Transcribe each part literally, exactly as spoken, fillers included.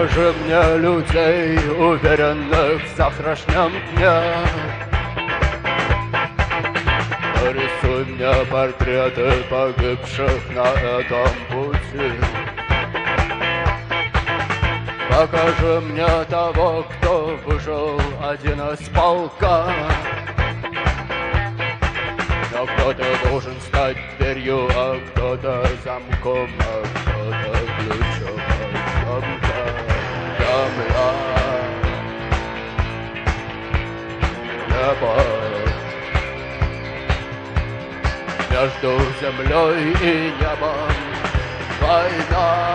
Покажи мне людей, уверенных в завтрашнем дне. Нарисуй мне портреты погибших на этом пути. Покажи мне того, кто выжил один из полка. Но кто-то должен стать дверью, а кто-то замком, а кто-то ключом от замка. Земля, небо. Между землей и небом война.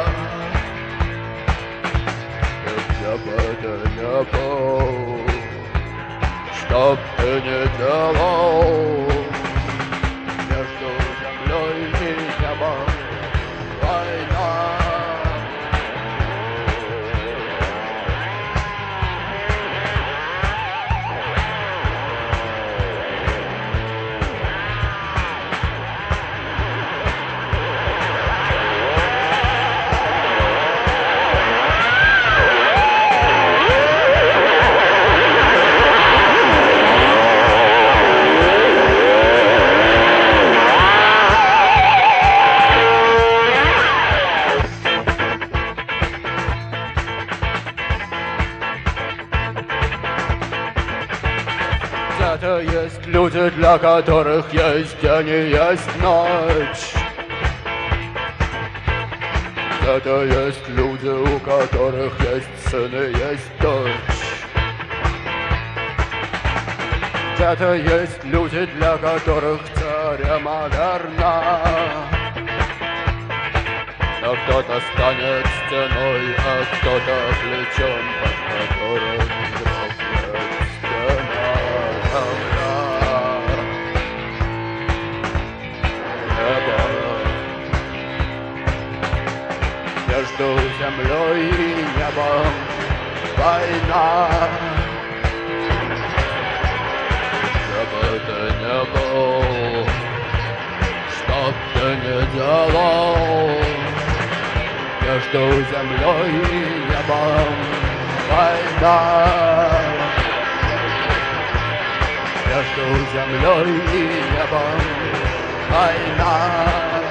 Где бы ты не был, что б ты ни делал, между землей и небом война. Где-то есть люди, для которых есть день и есть ночь. Где-то есть люди, у которых есть сын и есть дочь. Где-то есть люди, для которых теорема верна. Но кто-то станет стеной, а кто-то плечом, под которым дрогнет стена. Между землей и небом война. Где бы ты ни был, что б ты ни делал, между землей и небом война. Между землей и небом война.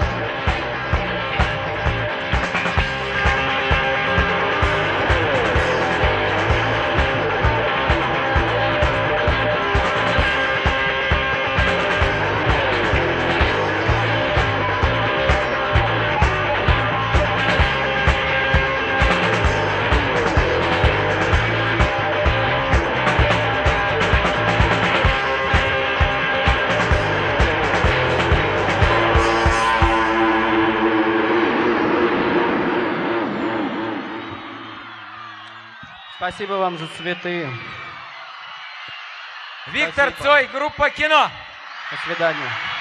Спасибо вам за цветы. Виктор Спасибо. Цой, группа «Кино». До свидания.